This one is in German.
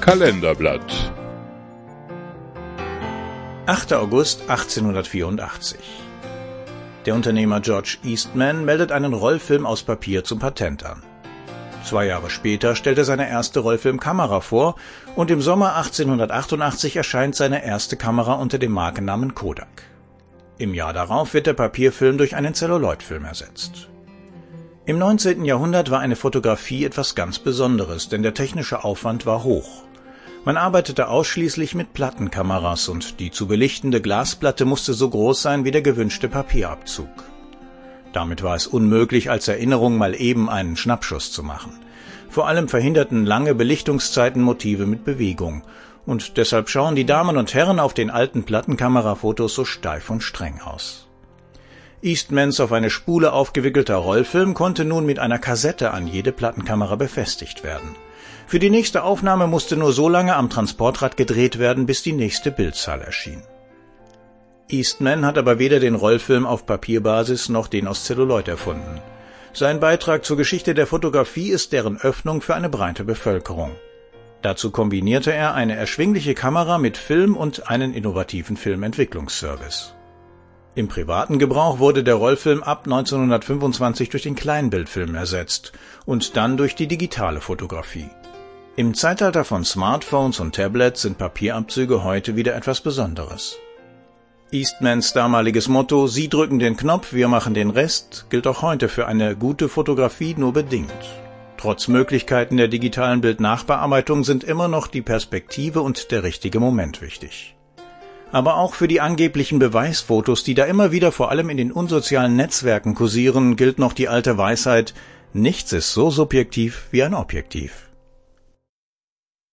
Kalenderblatt. 8. August 1884. Der Unternehmer George Eastman meldet einen Rollfilm aus Papier zum Patent an. 2 Jahre später stellt er seine erste Rollfilmkamera vor und im Sommer 1888 erscheint seine erste Kamera unter dem Markennamen Kodak. Im Jahr darauf wird der Papierfilm durch einen Celluloidfilm ersetzt. Im 19. Jahrhundert war eine Fotografie etwas ganz Besonderes, denn der technische Aufwand war hoch. Man arbeitete ausschließlich mit Plattenkameras und die zu belichtende Glasplatte musste so groß sein wie der gewünschte Papierabzug. Damit war es unmöglich, als Erinnerung mal eben einen Schnappschuss zu machen. Vor allem verhinderten lange Belichtungszeiten Motive mit Bewegung. Und deshalb schauen die Damen und Herren auf den alten Plattenkamerafotos so steif und streng aus. Eastmans auf eine Spule aufgewickelter Rollfilm konnte nun mit einer Kassette an jede Plattenkamera befestigt werden. Für die nächste Aufnahme musste nur so lange am Transportrad gedreht werden, bis die nächste Bildzahl erschien. Eastman hat aber weder den Rollfilm auf Papierbasis noch den aus Celluloid erfunden. Sein Beitrag zur Geschichte der Fotografie ist deren Öffnung für eine breite Bevölkerung. Dazu kombinierte er eine erschwingliche Kamera mit Film und einen innovativen Filmentwicklungsservice. Im privaten Gebrauch wurde der Rollfilm ab 1925 durch den Kleinbildfilm ersetzt und dann durch die digitale Fotografie. Im Zeitalter von Smartphones und Tablets sind Papierabzüge heute wieder etwas Besonderes. Eastmans damaliges Motto „Sie drücken den Knopf, wir machen den Rest" gilt auch heute für eine gute Fotografie nur bedingt. Trotz Möglichkeiten der digitalen Bildnachbearbeitung sind immer noch die Perspektive und der richtige Moment wichtig. Aber auch für die angeblichen Beweisfotos, die da immer wieder vor allem in den unsozialen Netzwerken kursieren, gilt noch die alte Weisheit: Nichts ist so subjektiv wie ein Objektiv.